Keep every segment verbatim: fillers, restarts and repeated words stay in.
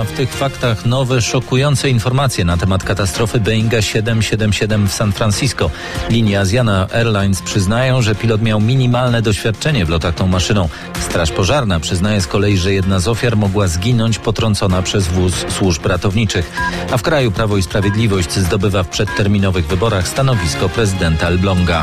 w tych faktach nowe, szokujące informacje na temat katastrofy Boeinga siedem siedem siedem w San Francisco. Linie Asiana Airlines przyznają, że pilot miał minimalne doświadczenie w lotach tą maszyną. Straż pożarna przyznaje z kolei, że jedna z ofiar mogła zginąć potrącona przez wóz służb ratowniczych. A w kraju Prawo i Sprawiedliwość zdobywa w przedterminowych wyborach stanowisko prezydenta Elbląga.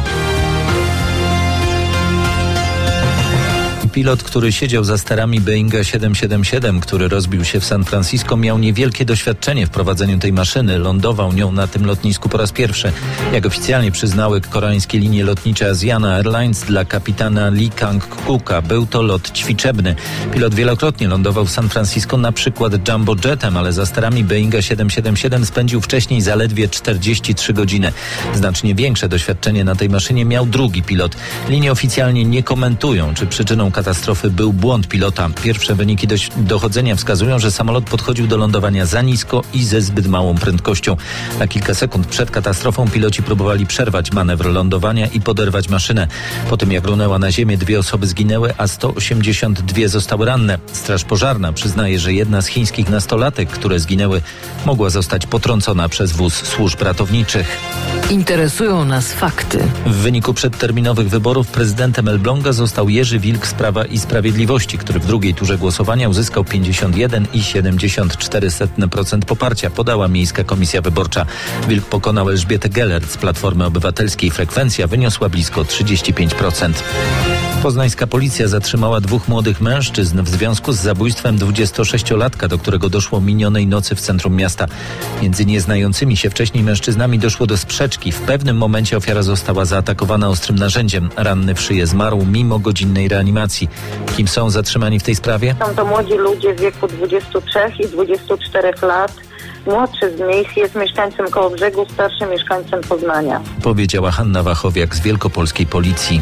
Pilot, który siedział za sterami Boeinga siedem siedem siedem, który rozbił się w San Francisco, miał niewielkie doświadczenie w prowadzeniu tej maszyny. Lądował nią na tym lotnisku po raz pierwszy. Jak oficjalnie przyznały koreańskie linie lotnicze Asiana Airlines, dla kapitana Lee Kang-kuka był to lot ćwiczebny. Pilot wielokrotnie lądował w San Francisco na przykład jumbo jetem, ale za sterami Boeinga siedem siedem siedem spędził wcześniej zaledwie czterdzieści trzy godziny. Znacznie większe doświadczenie na tej maszynie miał drugi pilot. Linie oficjalnie nie komentują, czy przyczyną katastrofy był błąd pilota. Pierwsze wyniki doś- dochodzenia wskazują, że samolot podchodził do lądowania za nisko i ze zbyt małą prędkością. Na kilka sekund przed katastrofą piloci próbowali przerwać manewr lądowania i poderwać maszynę. Po tym jak runęła na ziemię, dwie osoby zginęły, a sto osiemdziesiąt dwie zostały ranne. Straż pożarna przyznaje, że jedna z chińskich nastolatek, które zginęły, mogła zostać potrącona przez wóz służb ratowniczych. Interesują nas fakty. W wyniku przedterminowych wyborów prezydentem Elbląga został Jerzy Wilk z Prawa i Sprawiedliwości, który w drugiej turze głosowania uzyskał pięćdziesiąt jeden i siedemdziesiąt cztery procent poparcia, podała Miejska Komisja Wyborcza. Wilk pokonał Elżbietę Gelert z Platformy Obywatelskiej. Frekwencja wyniosła blisko trzydzieści pięć procent. Poznańska policja zatrzymała dwóch młodych mężczyzn w związku z zabójstwem dwudziestosześciolatka, do którego doszło minionej nocy w centrum miasta. Między nieznającymi się wcześniej mężczyznami doszło do sprzeczki. W pewnym momencie ofiara została zaatakowana ostrym narzędziem. Ranny w szyję zmarł mimo godzinnej reanimacji. Kim są zatrzymani w tej sprawie? Są to młodzi ludzie w wieku dwudziestu trzech i dwudziestu czterech lat. Młodszy z nich jest mieszkańcem Kołobrzegu, starszy mieszkańcem Poznania. Powiedziała Hanna Wachowiak z Wielkopolskiej Policji.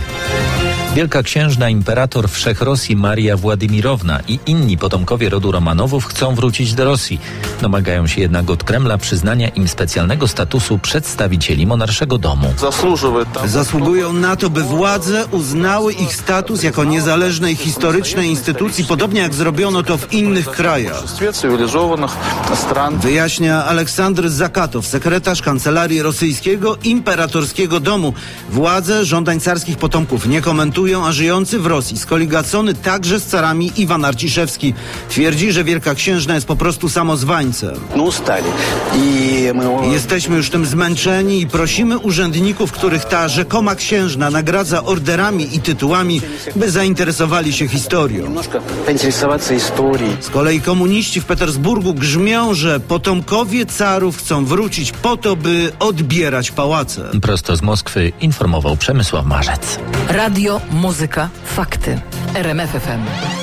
Wielka księżna imperator Wszechrosji Maria Władimirowna i inni potomkowie rodu Romanowów chcą wrócić do Rosji. Domagają się jednak od Kremla przyznania im specjalnego statusu przedstawicieli monarszego domu. Zasługują na to, by władze uznały ich status jako niezależnej historycznej instytucji, podobnie jak zrobiono to w innych krajach. Wyjaśnia Aleksandr Zakatow, sekretarz kancelarii rosyjskiego imperatorskiego domu. Władze żądań carskich potomków nie komentują, a żyjący w Rosji skoligacony także z carami Iwan Arciszewski twierdzi, że wielka księżna jest po prostu samozwańcem. Jesteśmy już tym zmęczeni i prosimy urzędników, których ta rzekoma księżna nagradza orderami i tytułami, by zainteresowali się historią. Z kolei komuniści w Petersburgu grzmią, że potomkowie carów chcą wrócić po to, by odbierać pałace. Prosto z Moskwy informował Przemysław Marzec. Radio, muzyka, fakty. R M F F M.